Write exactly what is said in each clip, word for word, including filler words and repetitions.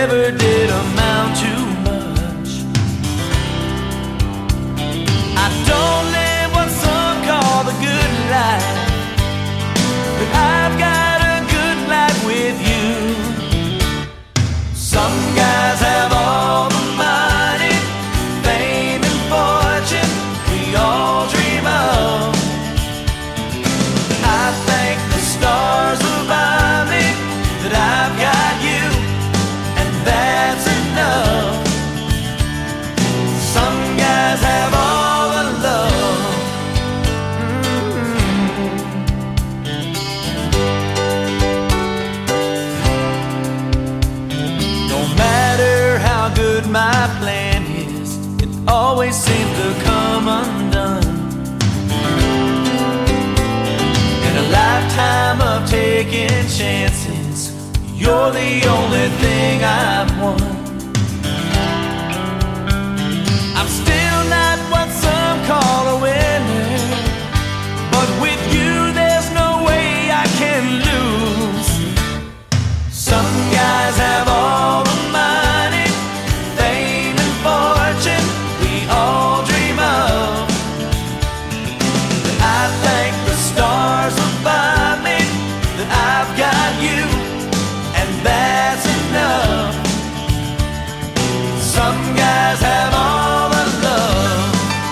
never did amount to much. I don't live what some call the good life, but I've got a good life with you. Some guys have all the money, fame and fortune we all dream of. I thank the stars above me that I've got you, and that's enough. Some guys have all the love. Mm-hmm. No matter how good my plan is, it always seems to come undone. In a lifetime of taking chances, you're the only thing I've won. I'm still not what some call a winner, but with you there's no way I can lose. Some guys have all the money, fame and fortune we all dream of. But I thank the stars above me that I've got you, and that's enough. Some guys have all the love.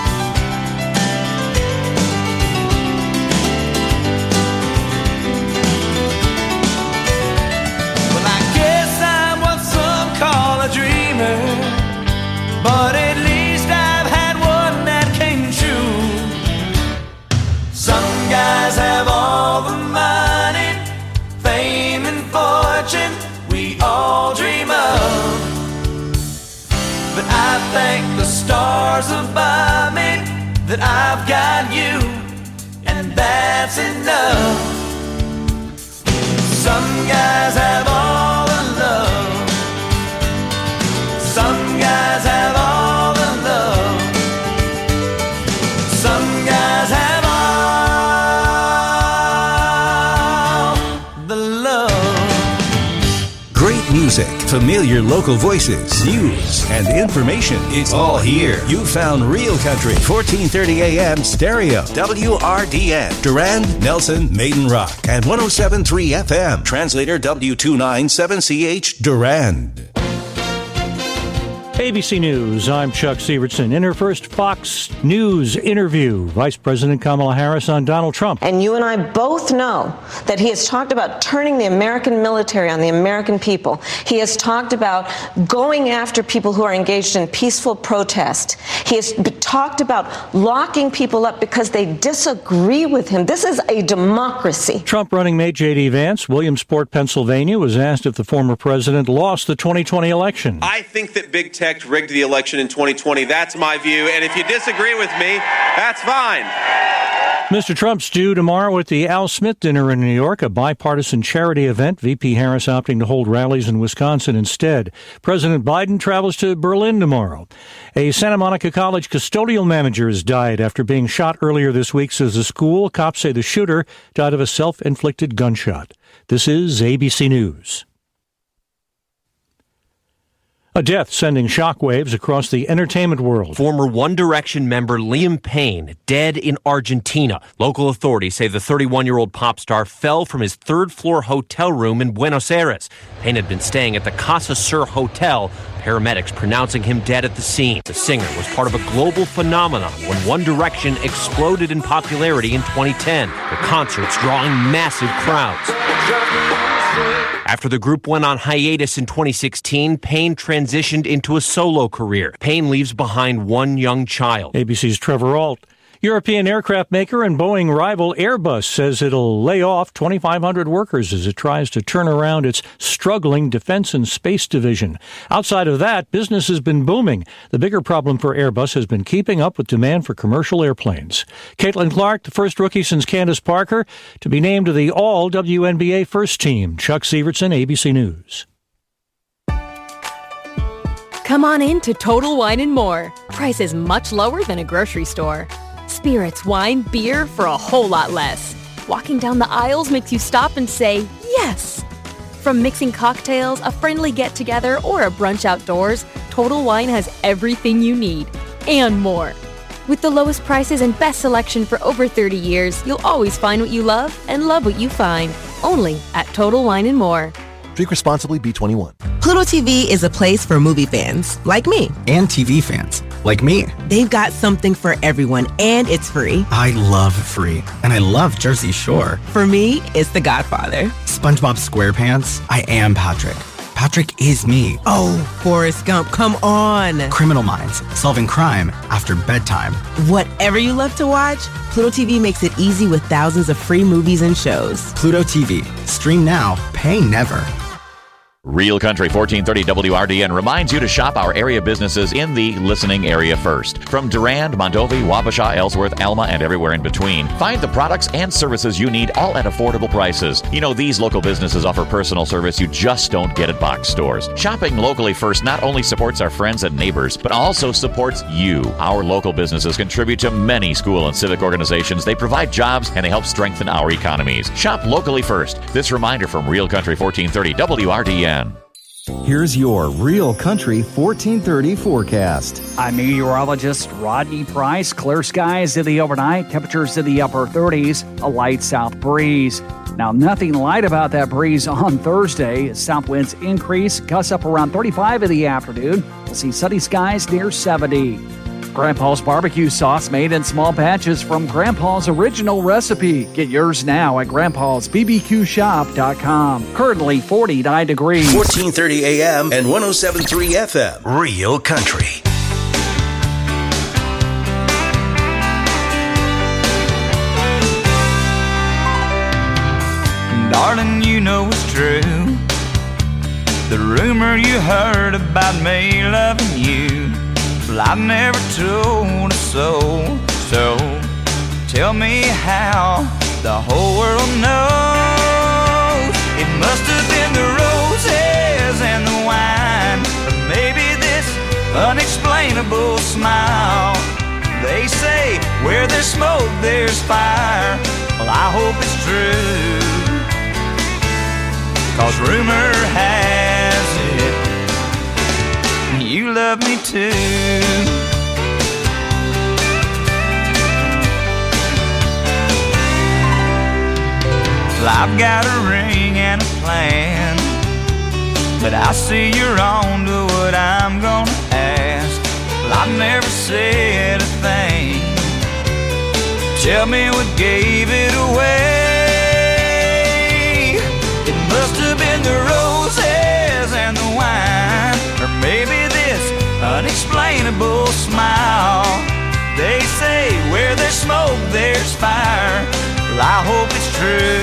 Well, I guess I'm what some call a dreamer, but at least I've had one that came true. Some guys have all the money, fame and fortune we all dream of. But I thank the stars above me that I've got you, and that's enough. Some guys have all the love. Some guys have all the love. Some guys have all the love. Great music, familiar local voices, news, and information. It's all here. You found Real Country, fourteen thirty a.m. stereo, W R D N, Durand, Nelson, Maiden Rock, and one oh seven point three F M. Translator W two ninety-seven C H, Durand. A B C News, I'm Chuck Sievertson. In her first Fox News interview, Vice President Kamala Harris on Donald Trump. And you and I both know that he has talked about turning the American military on the American people. He has talked about going after people who are engaged in peaceful protest. He has talked about locking people up because they disagree with him. This is a democracy. Trump running mate J D. Vance, Williamsport, Pennsylvania, was asked if the former president lost the twenty twenty election. I think that big tech rigged the election in twenty twenty. That's my view. And if you disagree with me, that's fine. Mister Trump's due tomorrow at the Al Smith Dinner in New York, a bipartisan charity event. V P Harris opting to hold rallies in Wisconsin instead. President Biden travels to Berlin tomorrow. A Santa Monica College custodial manager has died after being shot earlier this week, says the school. Cops say the shooter died of a self-inflicted gunshot. This is A B C News. A death sending shockwaves across the entertainment world. Former One Direction member Liam Payne, dead in Argentina. Local authorities say the thirty-one-year-old pop star fell from his third-floor hotel room in Buenos Aires. Payne had been staying at the Casa Sur Hotel, paramedics pronouncing him dead at the scene. The singer was part of a global phenomenon when One Direction exploded in popularity in twenty ten, the concerts drawing massive crowds. After the group went on hiatus in twenty sixteen, Payne transitioned into a solo career. Payne leaves behind one young child. A B C's Trevor Ault. European aircraft maker and Boeing rival Airbus says it'll lay off twenty-five hundred workers as it tries to turn around its struggling defense and space division. Outside of that, business has been booming. The bigger problem for Airbus has been keeping up with demand for commercial airplanes. Caitlin Clark, the first rookie since Candace Parker, to be named to the All-W N B A First Team. Chuck Sievertson, A B C News. Come on in to Total Wine and More. Prices much lower than a grocery store. Spirits, wine, beer for a whole lot less. Walking down the aisles makes you stop and say, yes. From mixing cocktails, a friendly get-together, or a brunch outdoors, Total Wine has everything you need and more. With the lowest prices and best selection for over thirty years, you'll always find what you love and love what you find. Only at Total Wine and More. Drink responsibly, B twenty-one. Pluto T V is a place for movie fans like me. And T V fans like me. They've got something for everyone, and it's free. I love free, and I love Jersey Shore. For me, it's The Godfather. SpongeBob SquarePants. I am Patrick. Patrick is me. Oh, Forrest Gump, come on. Criminal Minds, solving crime after bedtime. Whatever you love to watch, Pluto T V makes it easy with thousands of free movies and shows. Pluto T V. Stream now, pay never. Real Country fourteen thirty W R D N reminds you to shop our area businesses in the listening area first. From Durand, Mondovi, Wabasha, Ellsworth, Alma, and everywhere in between, find the products and services you need, all at affordable prices. You know, these local businesses offer personal service you just don't get at box stores. Shopping locally first not only supports our friends and neighbors, but also supports you. Our local businesses contribute to many school and civic organizations. They provide jobs and they help strengthen our economies. Shop locally first. This reminder from Real Country fourteen thirty W R D N. Here's your Real Country fourteen thirty forecast. I'm meteorologist Rodney Price. Clear skies in the overnight, temperatures in the upper thirties, a light south breeze. Now, nothing light about that breeze on Thursday. South winds increase, gusts up around thirty-five in the afternoon. We'll see sunny skies near seventy. Grandpa's barbecue sauce made in small batches from Grandpa's original recipe. Get yours now at grandpas b b q shop dot com. Currently forty-nine degrees. fourteen thirty A M and one oh seven point three F M. Real Country. Darling, you know it's true. The rumor you heard about me loving you, well, I've never told a soul. So tell me how the whole world knows. It must have been the roses and the wine, or maybe this unexplainable smile. They say where there's smoke there's fire. Well, I hope it's true, 'cause rumor has it you love me too. Well, I've got a ring and a plan, but I see you're on to what I'm gonna ask. Well, I've never said a thing. Tell me what gave it away. It must have been the roses and the wine, or maybe this unexplainable smile. They say where there's smoke there's fire. Well, I hope it's true,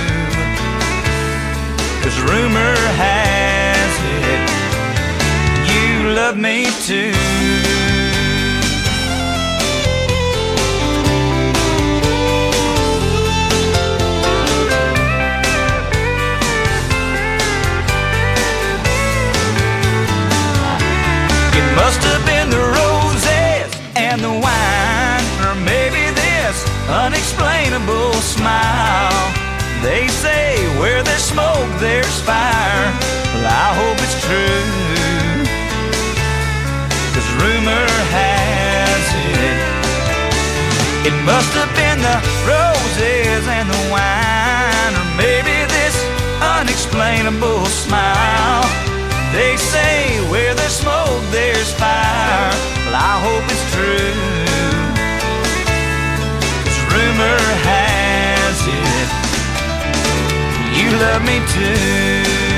'cause rumor has it you love me too. Must have been the roses and the wine, or maybe this unexplainable smile. They say where there's smoke there's fire. Well, I hope it's true, 'cause rumor has it it must have been the roses and the wine, or maybe this unexplainable smile. They say where there's smoke there's fire. Well, I hope it's true, 'cause rumor has it you love me too.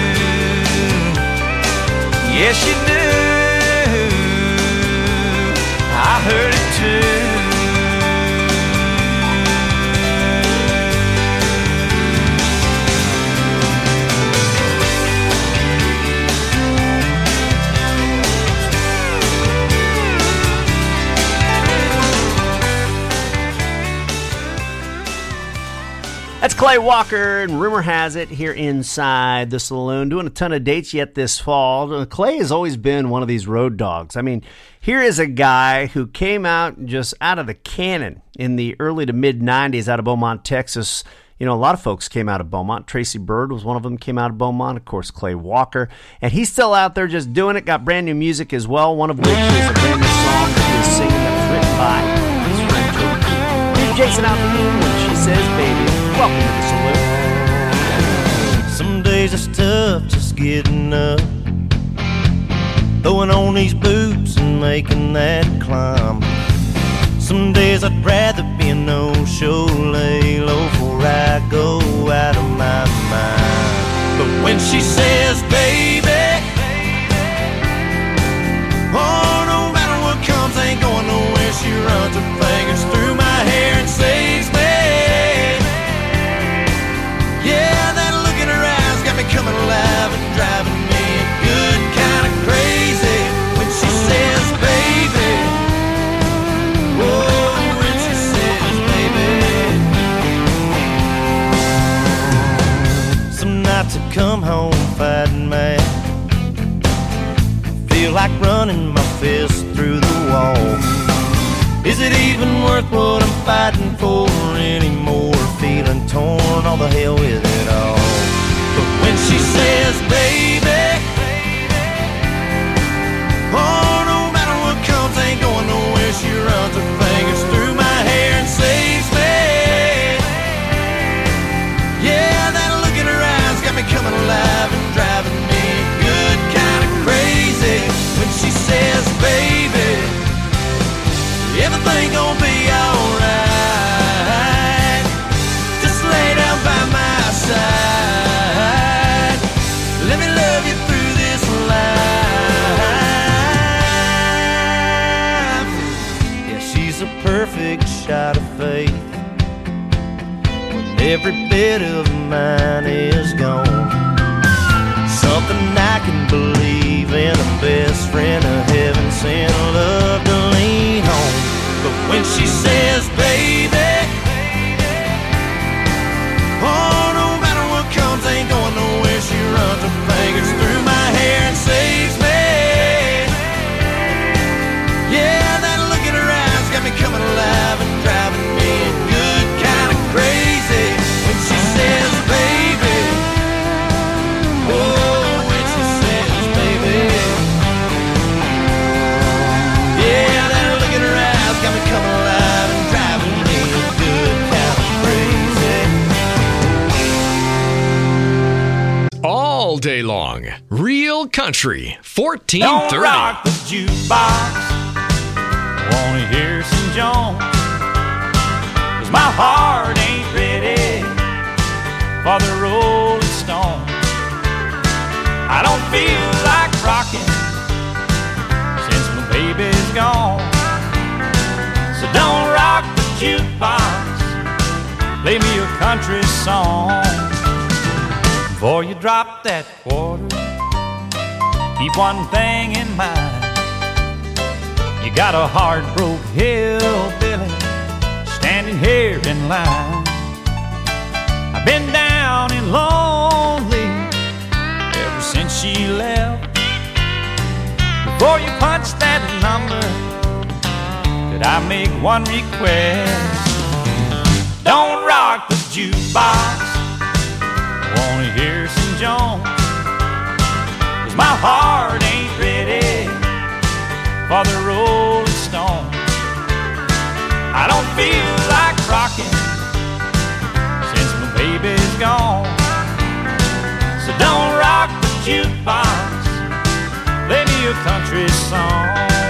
Yes, you do. I heard it too. That's Clay Walker, and rumor has it here inside the saloon, doing a ton of dates yet this fall. Clay has always been one of these road dogs. I mean, here is a guy who came out just out of the cannon in the early to mid nineties out of Beaumont, Texas. You know, a lot of folks came out of Beaumont. Tracy Bird was one of them, came out of Beaumont. Of course, Clay Walker. And he's still out there just doing it. Got brand new music as well, one of which is a brand new song that he is singing that was written by his friend Toby. Here's Jason Aldean when She Says Baby. Welcome to the Salute. Some days it's tough just getting up, throwing on these boots and making that climb. Some days I'd rather be a no-show, lay low before I go out of my mind. But when she says, baby, oh, no matter what comes, ain't going nowhere. She runs her fingers through my hair and saves me. Yeah, that look in her eyes got me coming alive and driving me a good kind of crazy. When she says, baby, oh, when she says, baby. Some nights I come home fighting mad, feel like running my fist through the wall. Is it even worth what I'm fighting for anymore? Feeling torn, all the hell with it all. But when she says, baby, oh, no matter what comes, ain't going nowhere. She runs her fingers through my hair and saves me. Yeah, that look in her eyes got me coming alive and driving me good kind of crazy. When she says, baby, everything gonna be alright. Just lay down by my side. Let me love you through this life. Yeah, she's a perfect shot of faith when every bit of mine is gone. Something I can believe in, a best friend, a heaven sent love to lean on. But when she says, baby, oh, no matter what comes, ain't going nowhere. She runs her fingers through my hair and saves me. Yeah, that look in her eyes got me coming alive and driving me good kind of crazy. When she says, baby, oh, when she says, baby, yeah, that look in her eyes got me coming alive and driving me good kind of crazy. All day long, Real Country, fourteen thirty. Don't rock the jukebox, wanna hear some Jones, 'cause my heart ain't ready for the Rolling Stones. I don't feel like rocking since my baby's gone. So don't rock the jukebox, play me a country song. Before you drop that quarter, keep one thing in mind. You got a hard-broke hillbilly standing here in line. I've been down and lonely ever since she left. Before you punch that number, could I make one request? Don't rock the jukebox, wanna hear some Jones, 'cause my heart ain't ready for the Rolling Stones. I don't feel like rocking since my baby's gone. So don't rock the jukebox, play me a country song.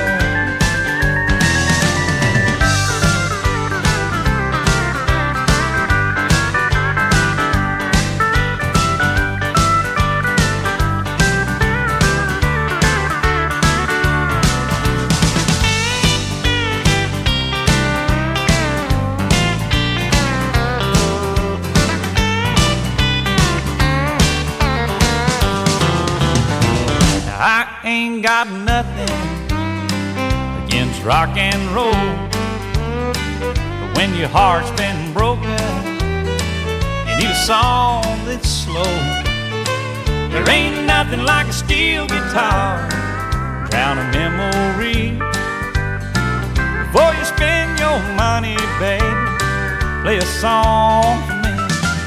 I ain't got nothing against rock and roll, but when your heart's been broken, you need a song that's slow. There ain't nothing like a steel guitar, drown a memory. Before you spend your money, baby, play a song for me.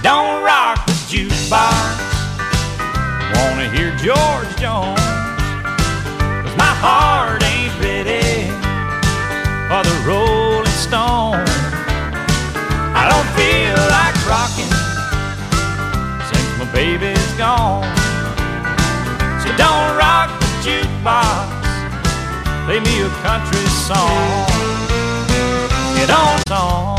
don't rock the jukebox. Wanna hear George Jones, 'cause my heart ain't ready for the Rolling Stones. I don't feel like rocking since my baby's gone. So don't rock the jukebox, play me a country song. Get on song.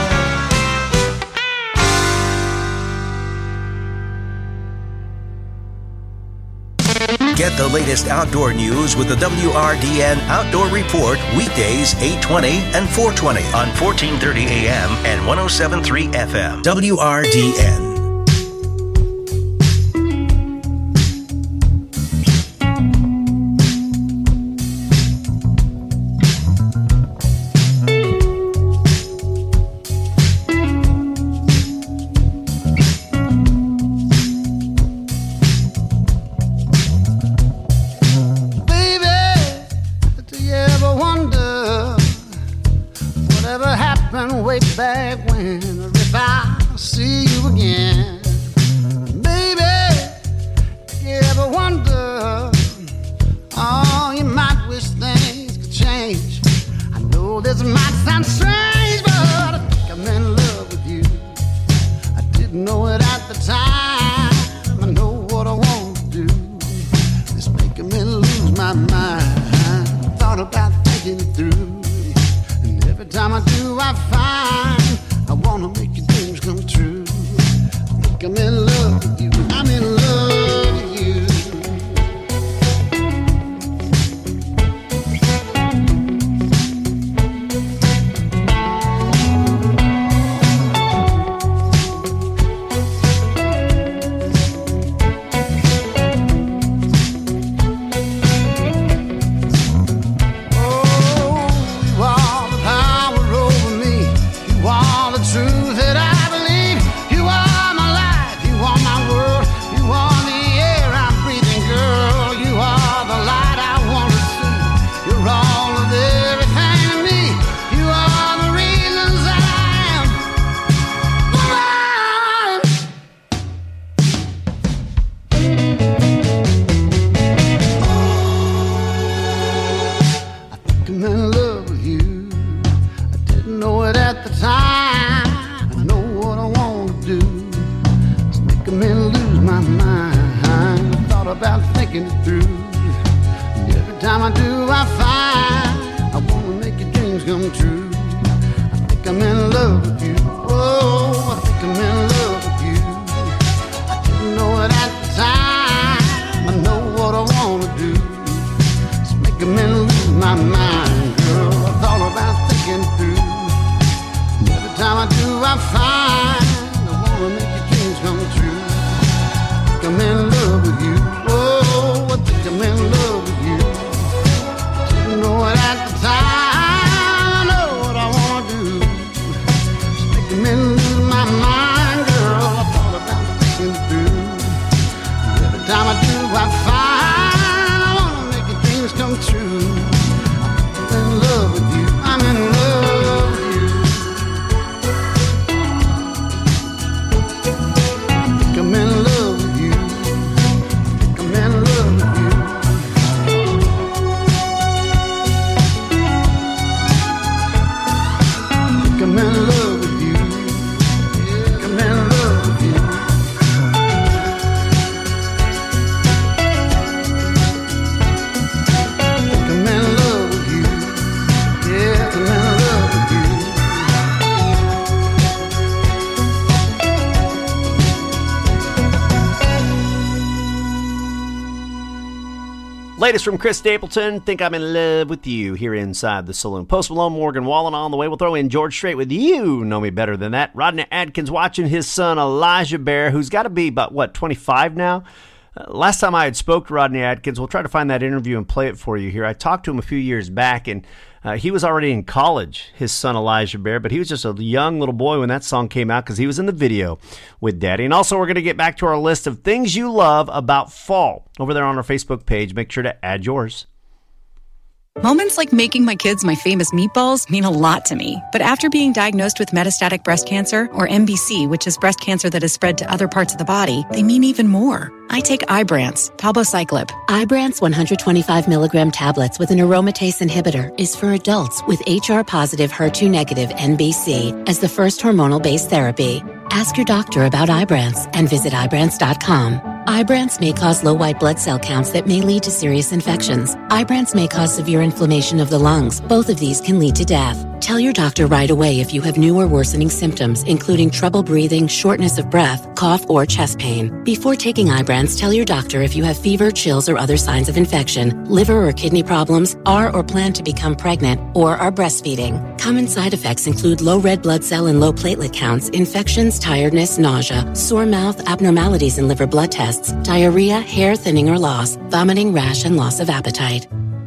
Get the latest outdoor news with the W R D N Outdoor Report weekdays eight twenty and four twenty on fourteen thirty A M and one oh seven point three F M. W R D N. Latest from Chris Stapleton, Think I'm in Love with You, here inside the saloon. Post Malone, Morgan Wallen on the way. We'll throw in George Strait with You Know Me Better Than That. Rodney Adkins watching his son Elijah Bear, who's got to be about, what, twenty-five now? Uh, last time I had spoke to Rodney Adkins, we'll try to find that interview and play it for you here. I talked to him a few years back, and uh, he was already in college, his son Elijah Bear, but he was just a young little boy when that song came out because he was in the video with Daddy. And also, we're going to get back to our list of things you love about fall over there on our Facebook page. Make sure to add yours. Moments like making my kids my famous meatballs mean a lot to me. But after being diagnosed with metastatic breast cancer, or M B C, which is breast cancer that has spread to other parts of the body, they mean even more. I take Ibrance, palbociclib. Ibrance one hundred twenty-five milligram tablets with an aromatase inhibitor is for adults with H R-positive, H E R two negative M B C as the first hormonal-based therapy. Ask your doctor about Ibrance and visit Ibrance dot com. Ibrance may cause low white blood cell counts that may lead to serious infections. Ibrance may cause severe inflammation of the lungs. Both of these can lead to death. Tell your doctor right away if you have new or worsening symptoms, including trouble breathing, shortness of breath, cough, or chest pain. Before taking Ibrance, tell your doctor if you have fever, chills, or other signs of infection, liver or kidney problems, are or plan to become pregnant, or are breastfeeding. Common side effects include low red blood cell and low platelet counts, infections, tiredness, nausea, sore mouth, abnormalities in liver blood tests, diarrhea, hair thinning or loss, vomiting, rash, and loss of appetite.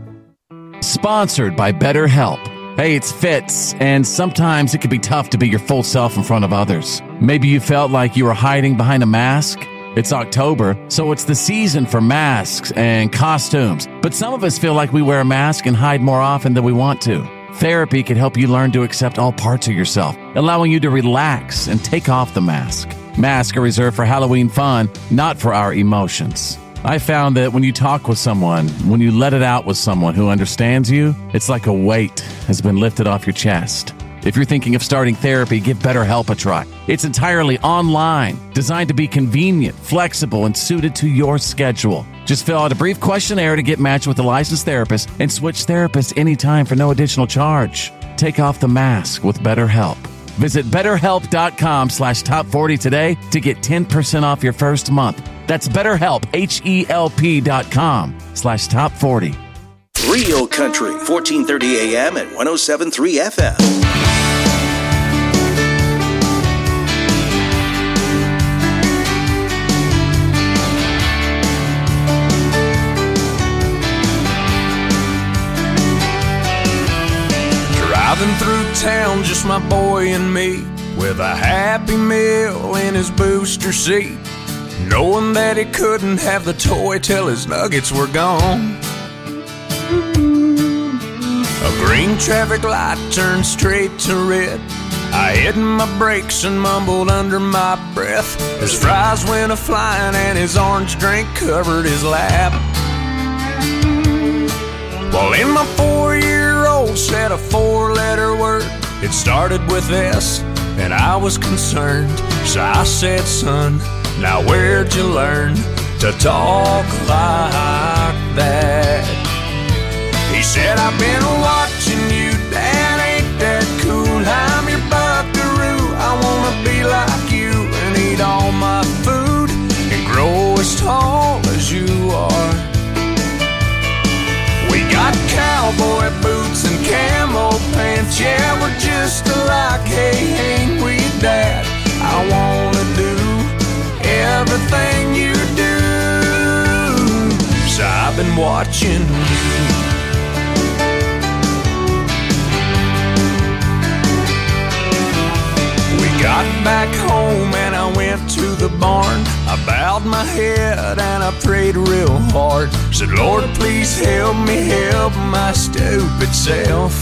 Sponsored by BetterHelp. Hey, it's Fitz, and sometimes it can be tough to be your full self in front of others. Maybe you felt like you were hiding behind a mask. It's October, so it's the season for masks and costumes. But some of us feel like we wear a mask and hide more often than we want to. Therapy can help you learn to accept all parts of yourself, allowing you to relax and take off the mask. Masks are reserved for Halloween fun, not for our emotions. I found that when you talk with someone, when you let it out with someone who understands you, it's like a weight has been lifted off your chest. If you're thinking of starting therapy, give BetterHelp a try. It's entirely online, designed to be convenient, flexible, and suited to your schedule. Just fill out a brief questionnaire to get matched with a licensed therapist and switch therapists anytime for no additional charge. Take off the mask with BetterHelp. Visit BetterHelp.com slash top 40 today to get ten percent off your first month. That's BetterHelp, H-E-L-P dot com slash top 40. Real Country, fourteen thirty A M and one oh seven point three F M. Driving through town, just my boy and me, with a Happy Meal in his booster seat, knowing that he couldn't have the toy till his nuggets were gone. A green traffic light turned straight to red. I hit my brakes and mumbled under my breath. His fries went a-flying and his orange drink covered his lap. Well, in my four-year-old said a four-letter word. It started with S, and I was concerned. So I said, son, now where'd you learn to talk like that? He said, I've been watching you, Dad, ain't that cool? I'm your buckaroo, I wanna be like you and eat all my food and grow as tall as you are. We got cowboy boots and camo pants, yeah, we're just alike, hey, ain't we, Dad? I wanna do everything you do, so I've been watching you. Got back home and I went to the barn. I bowed my head and I prayed real hard. Said, Lord, please help me help my stupid self.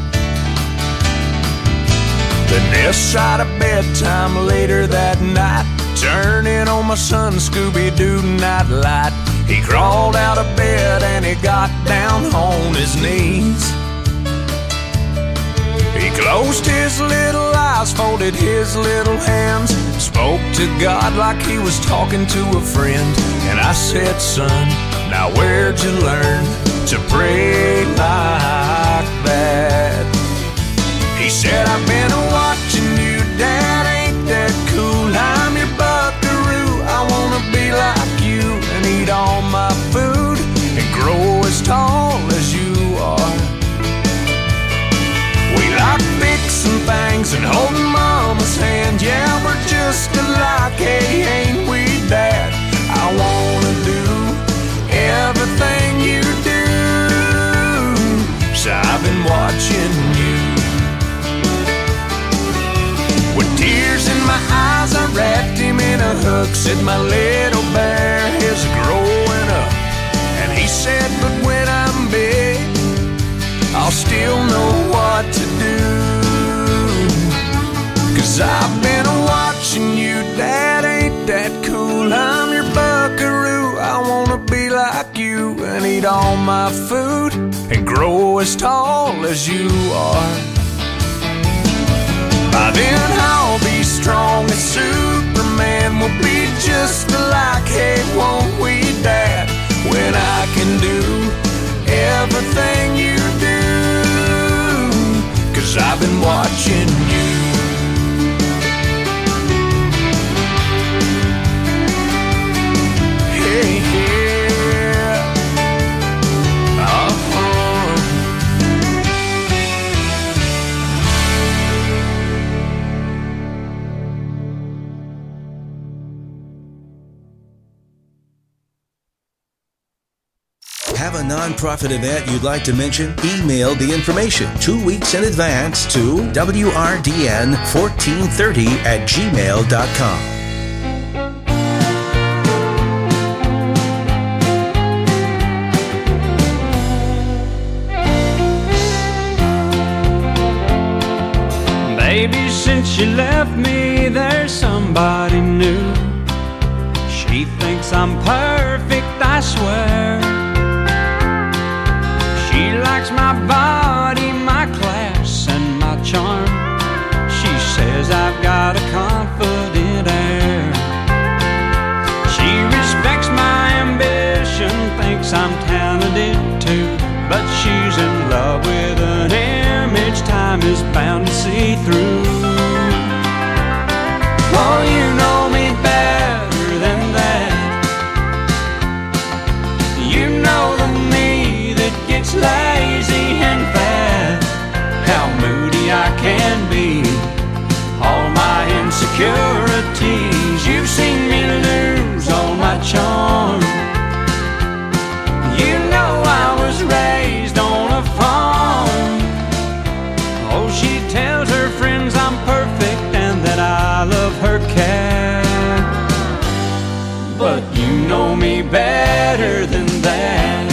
Then this side of bedtime later that night, turning on my son Scooby-Doo nightlight. He crawled out of bed and he got down on his knees. He closed his little eyes, folded his little hands, spoke to God like he was talking to a friend. And I said, son, now where'd you learn to pray like that? He said, I've been watching you, Dad, ain't that cool? I'm your buckaroo, I wanna be like you and eat all my food and grow as tall as you are. We like fixing things and holding Mama's hand. Yeah, we're just alike, hey, ain't we, Dad? I wanna do everything you do, so I've been watching you. With tears in my eyes, I wrapped him in a hug. Said, my little bear is growing up. And he said, but when I'm big, still know what to do. 'Cause I've been watching you, Dad, ain't that cool? I'm your buckaroo, I wanna be like you and eat all my food and grow as tall as you are. By then I'll be strong as Superman, we'll be just alike, hey, won't we, Dad? When I can do everything you do, 'cause I've been watching you. Hey, yeah. Uh-huh. Have a nonprofit event you'd like to mention? Email the information two weeks in advance to W R D N fourteen thirty at gmail dot com. Baby, since you left me, there's somebody new. She thinks I'm perfect, I swear. She likes my body, my class, and my charm. She says I've got a confident air. She respects my ambition, thinks I'm talented too. But she's in love with an image time is bound to see through. Oh, you know me better than that. You know the me that gets lazy and fat. How moody I can be, all my insecurities. You've seen me lose all my charm. You know I was raised on a farm. Oh, she tells her friends I'm perfect and that I love her cat. But you know me better than that.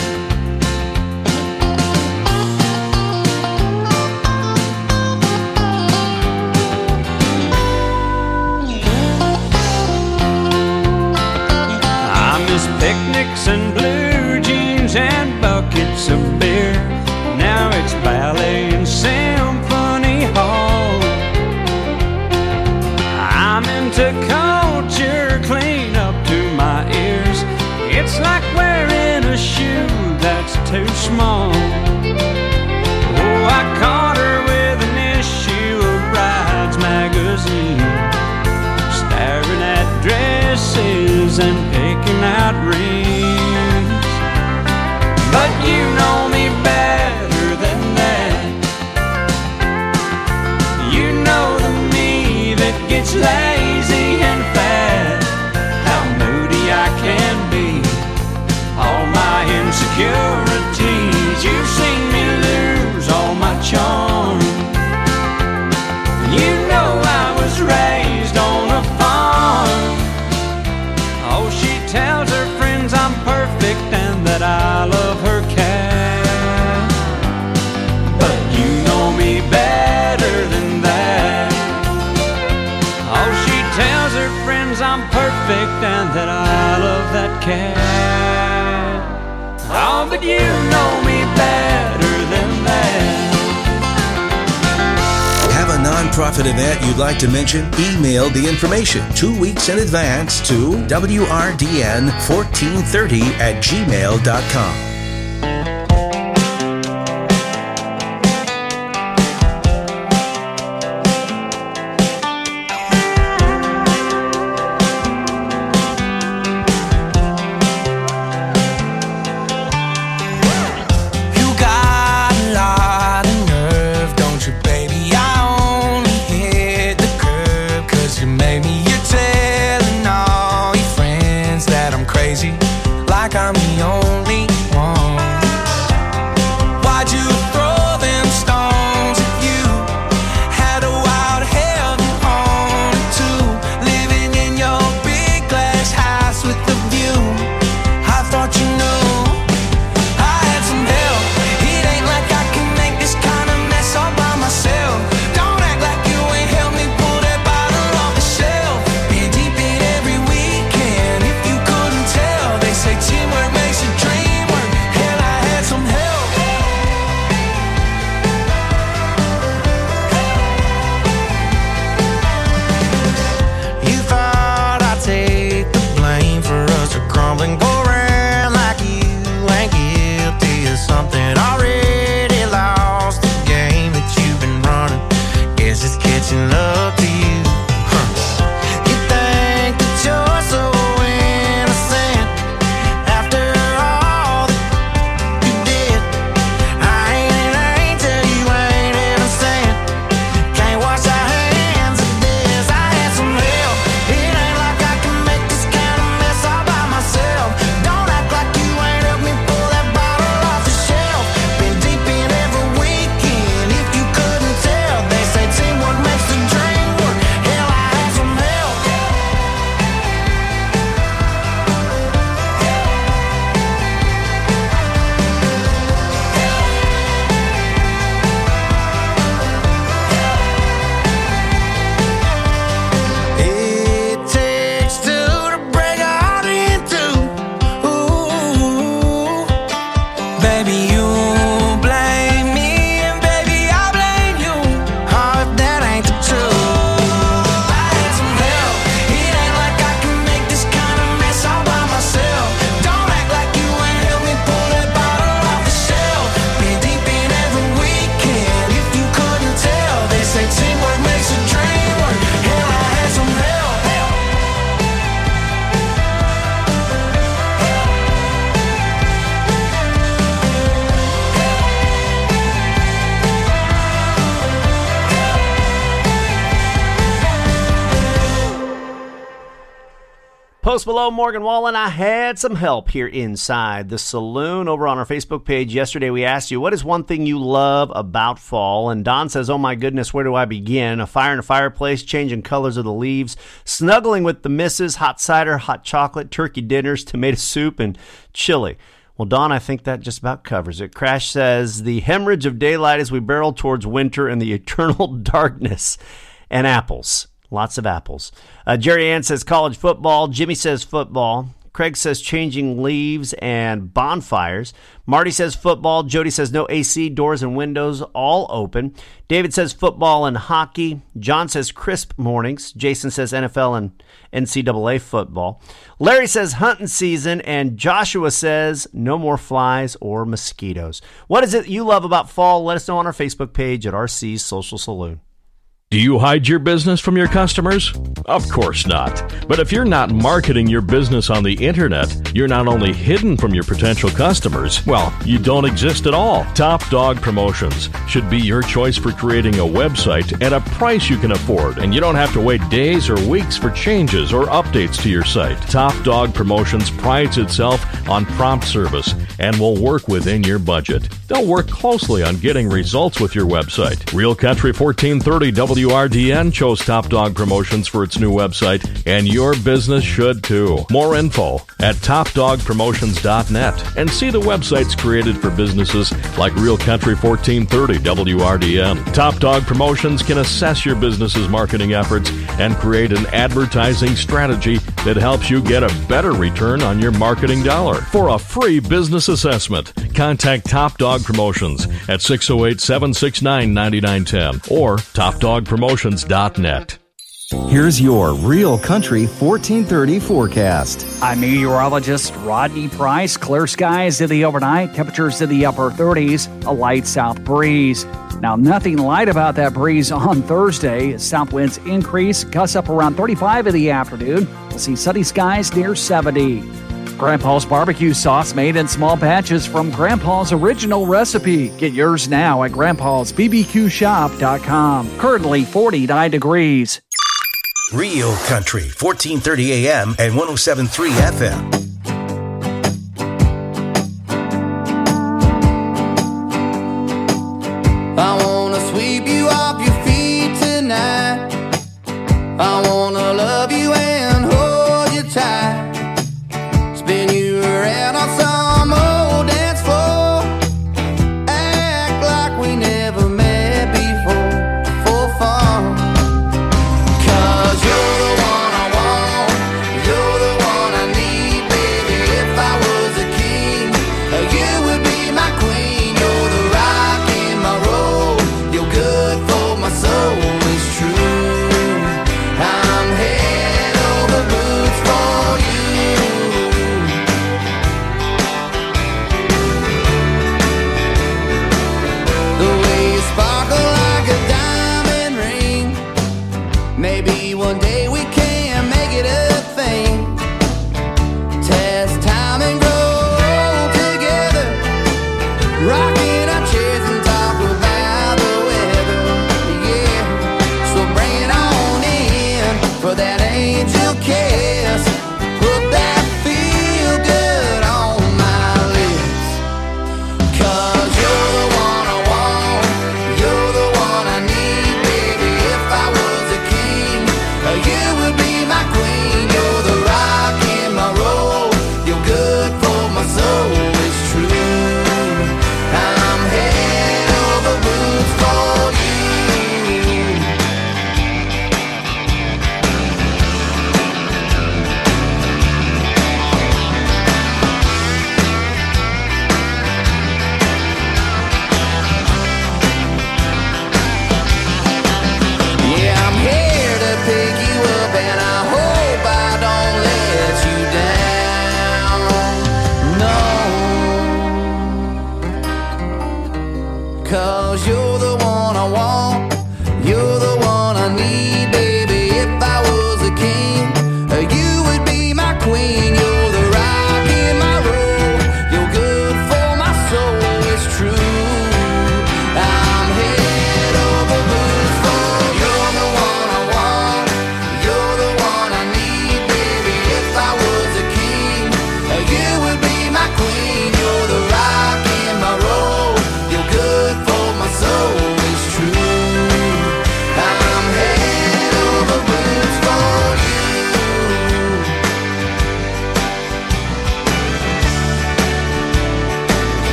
I miss picnics and blue jeans and buckets of beer. Now it's ballet and symphony hall. I'm into culture, clean up to my ears. It's like wearing a shoe that's too small. Oh, I caught her with an issue of Brides magazine, staring at dresses and picking out rings. But you know me better than that. You know the me that gets lazy and fat. How moody I can be, all my insecurities. You've seen me lose all my charm. You know I was raised on a farm. Oh, she tells her friends I'm perfect and that I love her cat. But you know me better than that. Oh, she tells her friends I'm perfect and that I love that cat. Oh, but you know me better than that. Have a nonprofit event you'd like to mention? Email the information two weeks in advance to W R D N fourteen thirty at gmail dot com. You got a lot of nerve, don't you, baby? I only hit the curb 'cause you made me. You're telling all your friends that I'm crazy, like I'm the only one. Why'd you throw them stones if you had a wild heaven on it too? Living in your big glass house with the view. I thought you knew I had some help. It ain't like I can make this Post Malone, Morgan Wallen. I had some help here inside the saloon. Over on our Facebook page yesterday, we asked you, what is one thing you love about fall? And Don says, oh my goodness, where do I begin? A fire in a fireplace, changing colors of the leaves, snuggling with the missus, hot cider, hot chocolate, turkey dinners, tomato soup, and chili. Well, Don, I think that just about covers it. Crash says, the hemorrhage of daylight as we barrel towards winter and the eternal darkness, and apples. Lots of apples. Uh, Jerry Ann says college football. Jimmy says football. Craig says changing leaves and bonfires. Marty says football. Jody says no A C, doors and windows all open. David says football and hockey. John says crisp mornings. Jason says N F L and N C double A football. Larry says hunting season. And Joshua says no more flies or mosquitoes. What is it you love about fall? Let us know on our Facebook page at R C's Social Saloon. Do you hide your business from your customers? Of course not. But if you're not marketing your business on the internet, you're not only hidden from your potential customers, well, you don't exist at all. Top Dog Promotions should be your choice for creating a website at a price you can afford, and you don't have to wait days or weeks for changes or updates to your site. Top Dog Promotions prides itself on prompt service and will work within your budget. They'll work closely on getting results with your website. Real Country fourteen thirty W R D N chose Top Dog Promotions for its new website, and your business should too. More info at top dog promotions dot net, and see the websites created for businesses like Real Country fourteen thirty W R D N. Top Dog Promotions can assess your business's marketing efforts and create an advertising strategy that helps you get a better return on your marketing dollar. For a free business assessment, contact Top Dog Promotions at six oh eight, seven six nine, nine nine one zero or top dog promotions dot net. Here's your Real Country fourteen thirty forecast. I'm meteorologist Rodney Price. Clear skies in the overnight, temperatures in the upper thirties, a light south breeze. Now, nothing light about that breeze on Thursday. South winds increase, gusts up around thirty-five in the afternoon. We'll see sunny skies near seventy. Grandpa's barbecue sauce made in small batches from Grandpa's original recipe. Get yours now at grandpas b b q shop dot com. Currently forty-nine degrees. Real Country, fourteen thirty A M and one oh seven point three F M. I wanna sweep you off your feet tonight. I wanna love you and hold you tight. Spin you around on some old dance floor. Act like we never met before, for fun. Cause you're the one I want, you're the one I need, baby.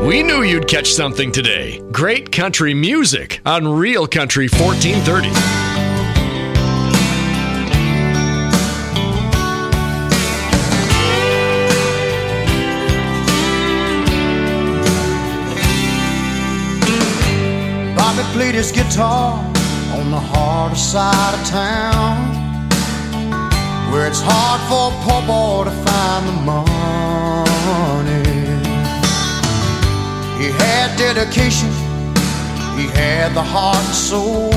We knew you'd catch something today. Great country music on Real Country fourteen thirty. Bobby played his guitar on the harder side of town, where it's hard for a poor boy to find the money. He had dedication, he had the heart and soul.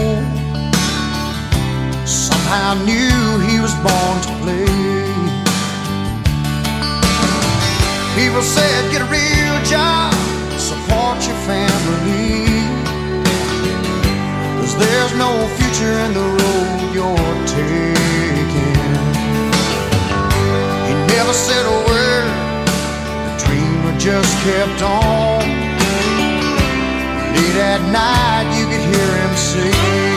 Somehow knew he was born to play. People said, get a real job, support your family, 'cause there's no future in the road you're taking. He never said a word, the dreamer just kept on. Late at night you could hear him say,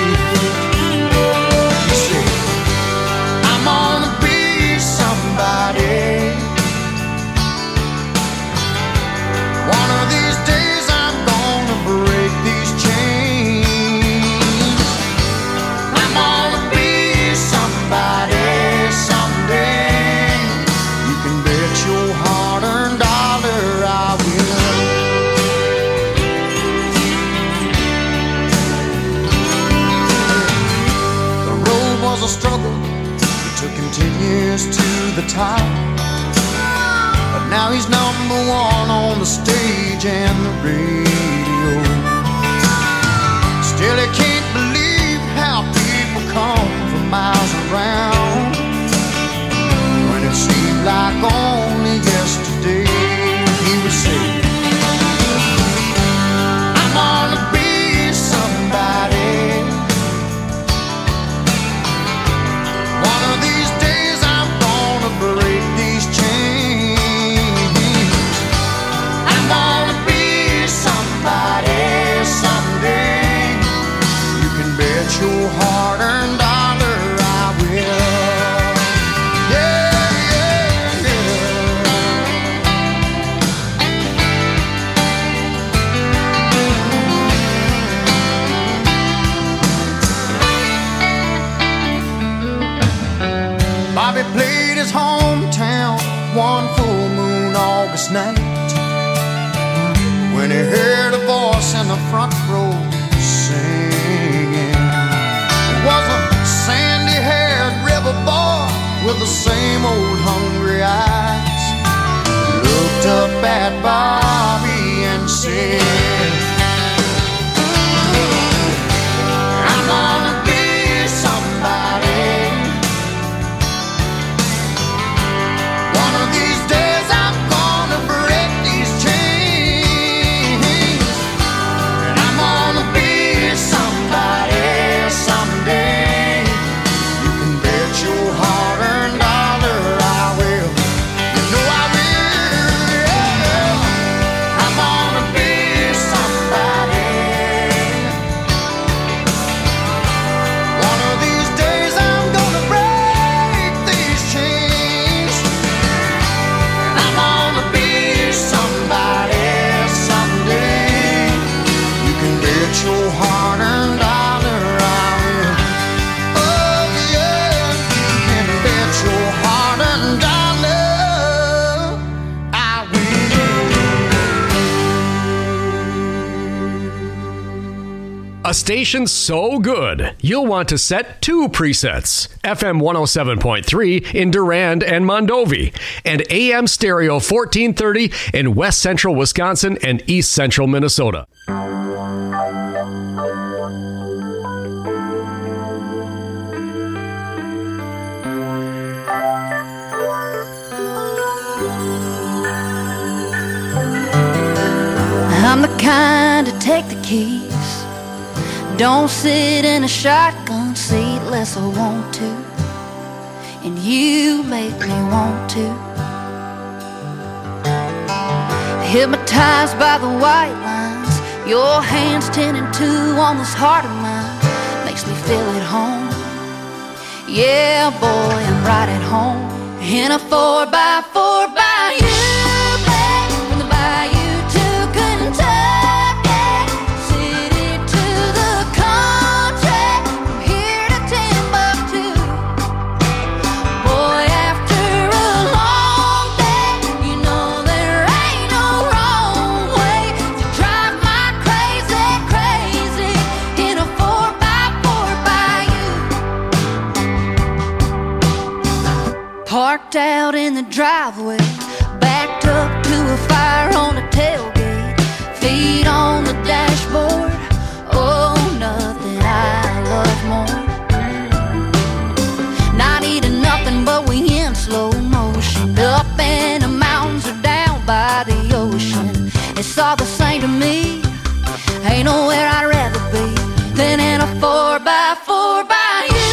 he said, I'm gonna be somebody. One of these days I'm gonna break these chains. I'm gonna be somebody someday. You can bet your hard-earned dollar I will. The road was a struggle, it took him ten years to the top. But now he's number one on the stage and the radio. Still he can't believe how people come from miles around, when it seemed like only yesterday he would say, I'm gonna be somebody. One of these days I'm gonna break these chains. I'm gonna be somebody someday. You can bet your hard-earned dollar I will. Yeah, yeah, yeah. Bobby played his hometown one full moon August night, when he heard a voice in the front row singing. It was a sandy-haired river boy with the same old hungry eyes. He looked up at Bobby and said, I'm gonna be somebody. One of these days I'm gonna break these chains. And I'm gonna be somebody someday. You can bet your hard-earned dollar I will. You know I will, yeah. I'm gonna be somebody. One of these days I'm gonna break these chains. And I'm gonna be somebody someday. You can bet your hard-earned dollar I will. Oh yeah, you can bet your hard-earned dollar I will. A station so good, you'll want to set two presets. F M one oh seven point three in Durand and Mondovi, and A M Stereo fourteen thirty in West Central Wisconsin and East Central Minnesota. I'm the kind to take the keys, don't sit in a shotgun seat unless I want to, and you make me want to. Hypnotized by the white lines, your hands ten and two on this heart of mine, makes me feel at home. Yeah, boy, I'm right at home in a four by four by you, babe, from the bayou to Kentucky. Parked out in the driveway, backed up to a fire on the tailgate, feet on the dashboard. Oh, nothing I love more. Not eating nothing, but we in slow motion. Up in the mountains or down by the ocean. It's all the same to me. Ain't nowhere I'd rather be than in a four by four by you.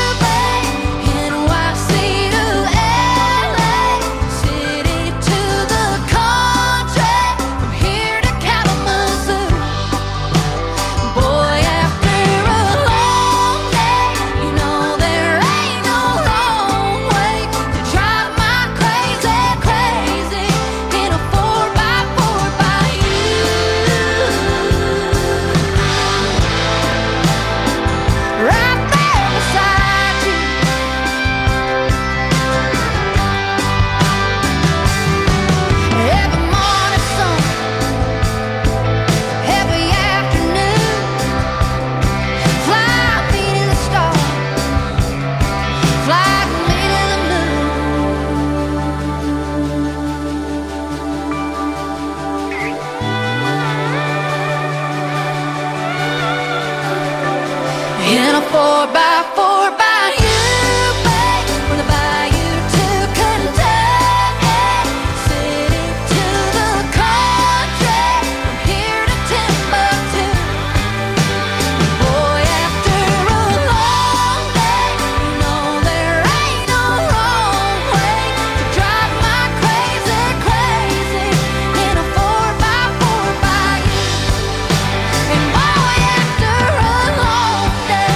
Four by four by you, babe, from the bayou to Kentucky, city to the country, from here to Timbuktu. Boy, after a long day, you know there ain't no wrong way to drive my crazy, crazy in a four by four by you. And boy, after a long day,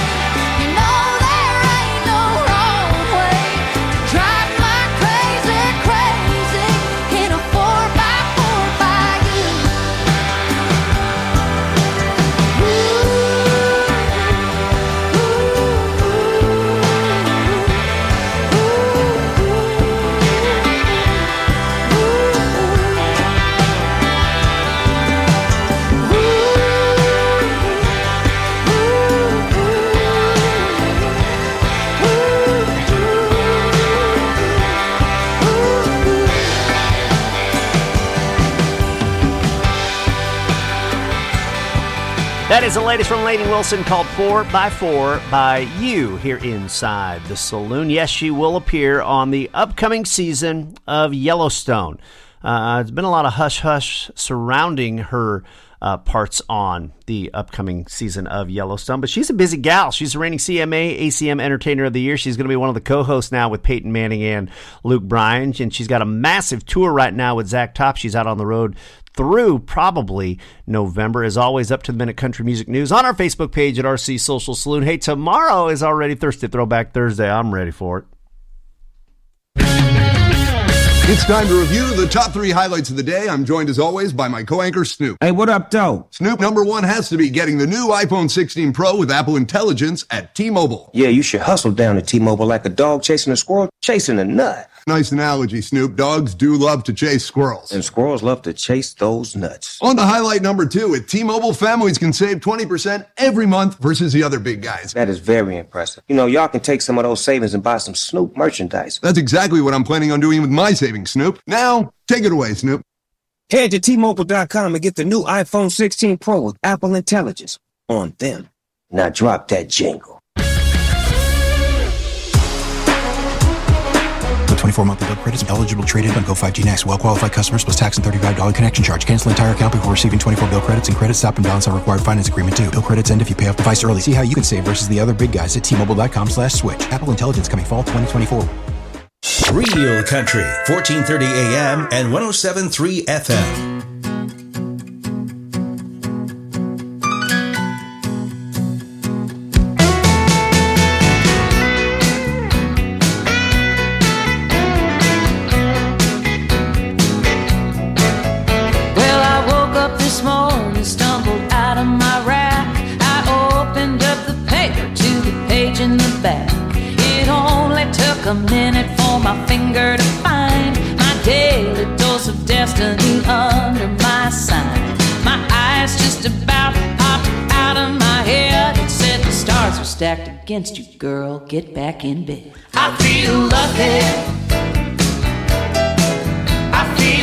that is the latest from Lainey Wilson called four by four by You here inside the saloon. Yes, she will appear on the upcoming season of Yellowstone. Uh, there's been a lot of hush-hush surrounding her uh, parts on the upcoming season of Yellowstone, but she's a busy gal. She's the reigning C M A A C M Entertainer of the Year. She's going to be one of the co-hosts now with Peyton Manning and Luke Bryan, and she's got a massive tour right now with Zach Top. She's out on the road through probably November. As always, up to the minute country music news on our Facebook page at R C Social Saloon. Hey, tomorrow is already Thursday Throwback Thursday. I'm ready for it. It's time to review the top three highlights of the day. I'm joined as always by my co-anchor Snoop. Hey, what up, though? Snoop, number one has to be getting the new iPhone sixteen Pro with Apple Intelligence at T-Mobile. Yeah, you should hustle down to T-Mobile like a dog chasing a squirrel chasing a nut. Nice analogy, Snoop. Dogs do love to chase squirrels. And squirrels love to chase those nuts. On to highlight number two, at T-Mobile, families can save twenty percent every month versus the other big guys. That is very impressive. You know, y'all can take some of those savings and buy some Snoop merchandise. That's exactly what I'm planning on doing with my savings, Snoop. Now, take it away, Snoop. Head to T Mobile dot com and get the new iPhone sixteen Pro with Apple Intelligence on them. Now drop that jingle. twenty-four monthly bill credits eligible trade-in on Go five G Next. Well-qualified customers plus tax and thirty-five dollars connection charge. Cancel entire account before receiving twenty-four bill credits and credit stop and balance on required finance agreement due. Bill credits end if you pay off device early. See how you can save versus the other big guys at T Mobile dot com slash switch. Apple Intelligence coming fall twenty twenty-four. Real Country, fourteen thirty A M and one oh seven point three F M. A minute for my finger to find my daily dose of destiny under my sign. My eyes just about popped out of my head. It said the stars are stacked against you, girl. Get back in bed. I feel lucky.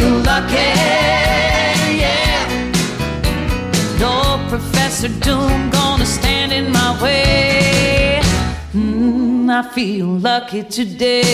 feel lucky, yeah. No Professor Doom gonna stand in my way. Mm, I feel lucky today.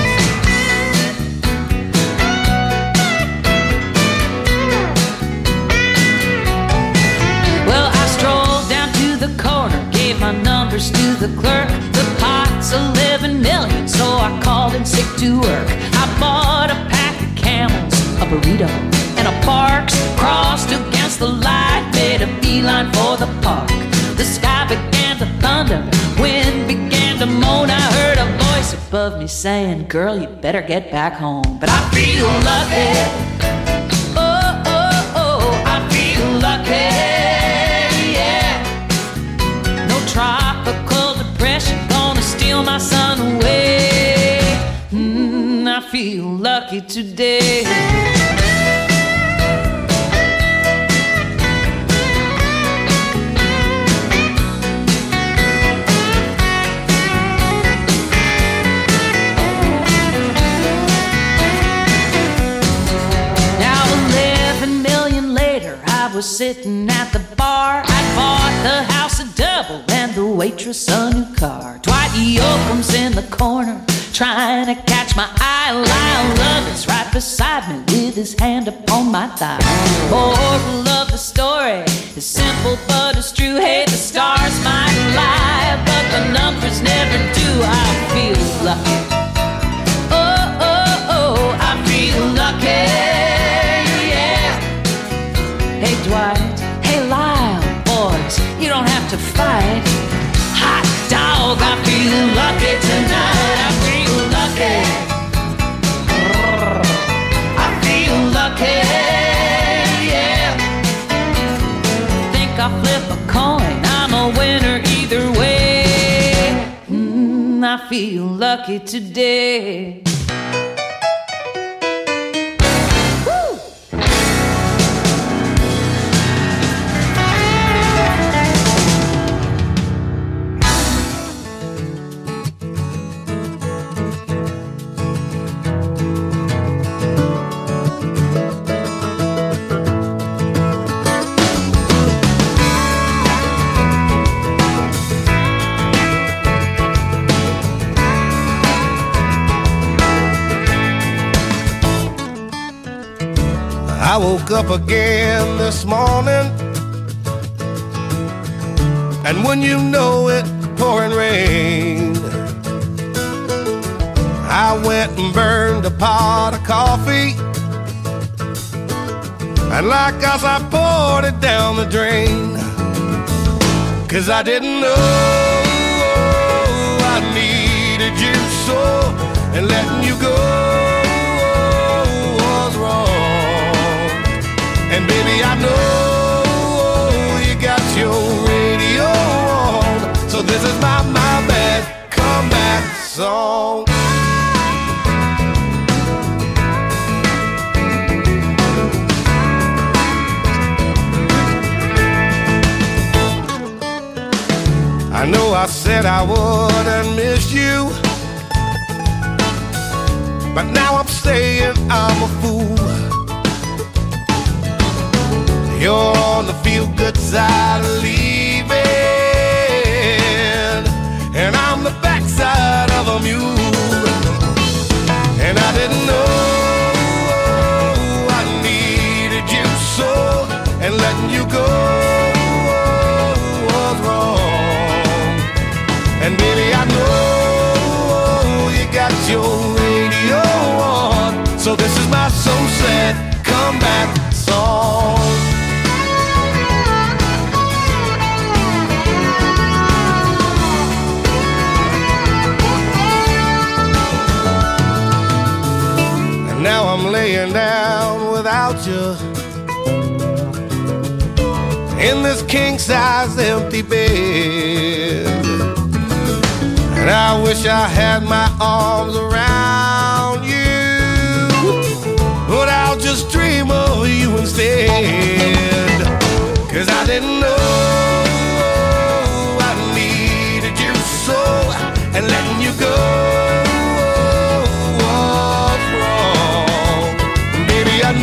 Well, I strolled down to the corner, gave my numbers to the clerk. The pot's eleven million, so I called in sick to work. I bought a pack of Camels, a burrito, and a Parks. Crossed against the light, made a beeline for the park. The sky began to thunder, wind began to moan. I heard a voice above me saying, girl, you better get back home. But I feel lucky. Oh, oh, oh, I feel lucky. Tropical depression gonna steal my sun away. Mm, I feel lucky today. Now eleven million later, I was sitting at the bar. I bought the house a double and the waitress a new car. Dwight Yoakam's in the corner trying to catch my eye. Lyle Lovett's right beside me with his hand upon my thigh. Moral of the story is simple but it's true. Hey, the stars might lie, but the numbers never do. I feel lucky. Oh, oh, oh, I feel lucky. Yeah. Hey, Dwight. Hey, Lyle. Boys, you don't have to fight. Hot dog, I feel lucky tonight. I feel lucky. I feel lucky, yeah. Think I'll flip a coin, I'm a winner either way. Mm, I feel lucky today. I woke up again this morning, and when you know it, pouring rain. I went and burned a pot of coffee, and like us I poured it down the drain. Cause I didn't know I needed you so, and letting you go was wrong. And baby, I know you got your radio on, so this is my, my bad comeback song. I know I said I wouldn't miss you, but now I'm saying I'm a fool. You're on the feel-good side of leaving, and I'm the backside of a mule. And I didn't know I needed you so, and letting you go was wrong. And baby, I know you got your radio on, so this is my so sad comeback song. Now I'm laying down without you in this king-size empty bed, and I wish I had my arms around you, but I'll just dream of you instead. Cause I didn't know I needed you so, and letting you go I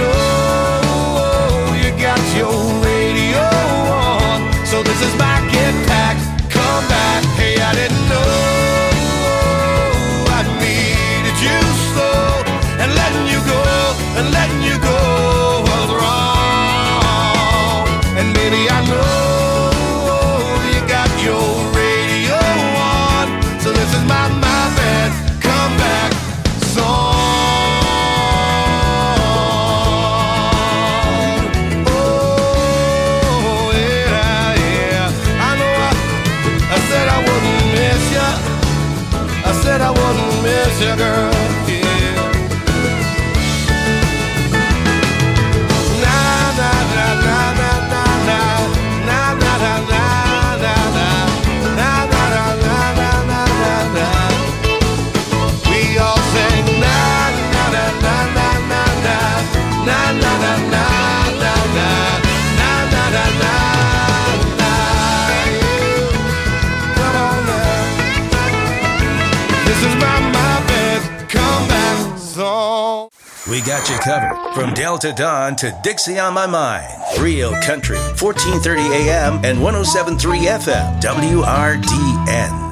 got you covered. From Delta Dawn to Dixie on My Mind. Real Country, fourteen thirty A M and one oh seven point three F M, W R D N.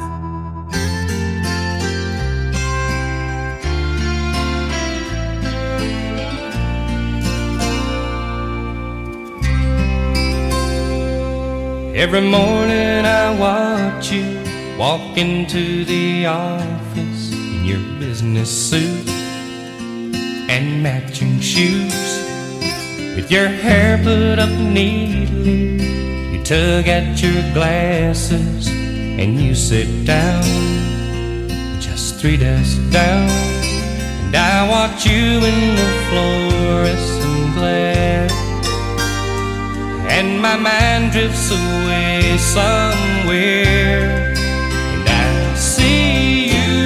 Every morning I watch you walk into the office in your business suit and matching shoes. With your hair put up neatly, you tug at your glasses and you sit down, just three desks down. And I watch you in the fluorescent glare, and my mind drifts away somewhere, and I see you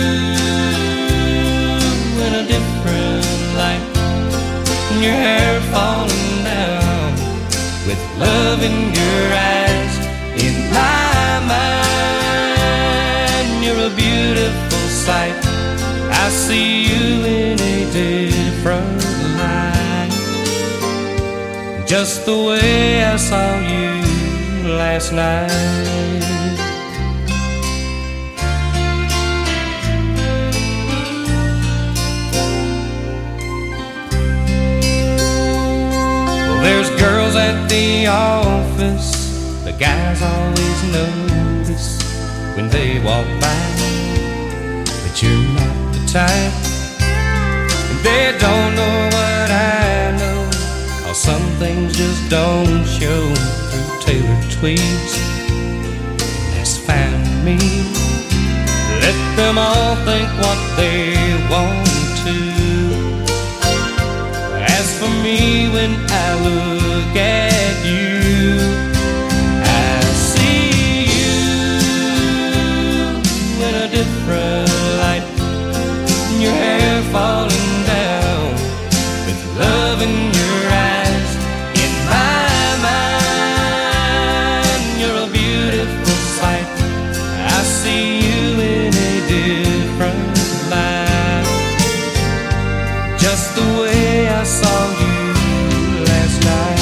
in a different light, and your hair falling down, with love in your eyes. In my mind, you're a beautiful sight. I see you in a different light, just the way I saw you last night. Well, there's girls at the office, the guys always notice when they walk by, but you're not the type, and they don't know what I know. Some things just don't show through tailored tweeds. That's fine with me. Let them all think what they want to. As for me, when I look at you, I see you in a different light. Your hair falling down, with love in your eyes. Just the way I saw you last night.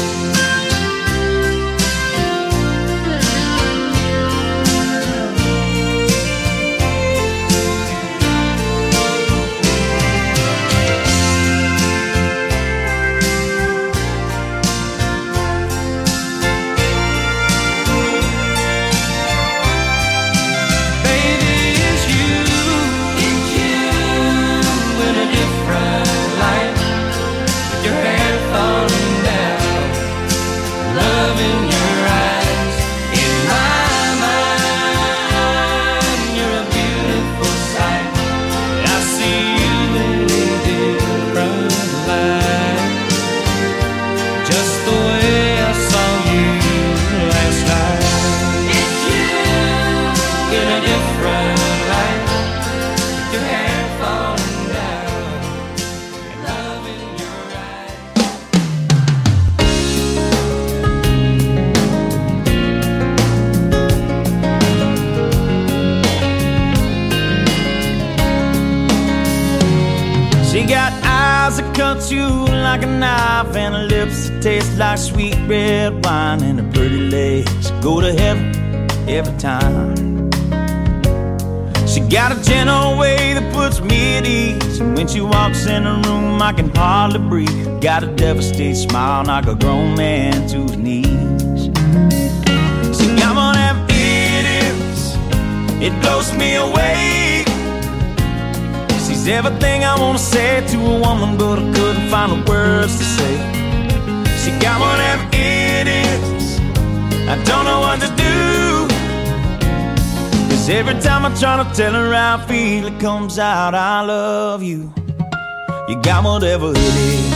Cuts you like a knife, and her lips that taste like sweet red wine, and her pretty legs go to heaven every time. She got a gentle way that puts me at ease, and when she walks in the room I can hardly breathe. Got a devastated smile, knock a grown man to his knees. She got one of them idiots, it blows me away. She's everything I want to say to a woman, but I couldn't find the words to say. She got one of them idiots, I don't know what to do. Cause every time I try to tell her how I feel, it comes out, I love you. You got whatever it is.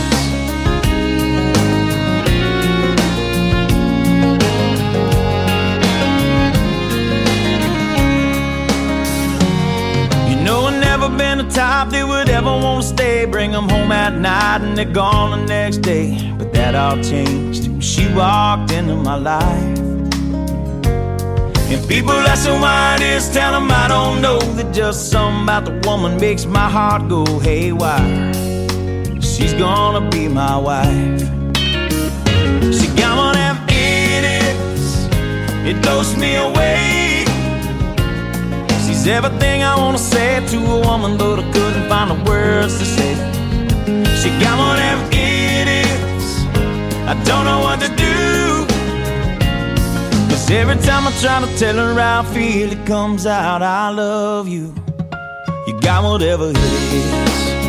Never been the type that would ever want to stay. Bring them home at night and they're gone the next day. But that all changed when she walked into my life. And people ask me why it is, tell them I don't know. That just something about the woman makes my heart go haywire. She she's gonna be my wife. She got one of them in it, it blows me away. She's everything I wanna say to a woman, but I couldn't find the words to say. She got one of them idiots, I don't know what to do. Cause every time I try to tell her how I feel, it comes out, I love you. You got whatever it is.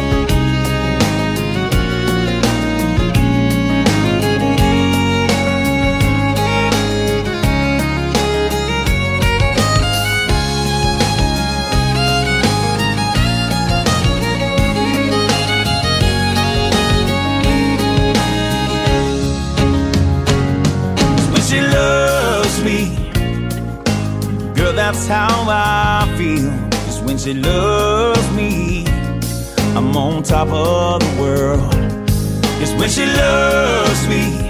She loves me, girl, that's how I feel. Cause when she loves me, I'm on top of the world. Cause when she loves me,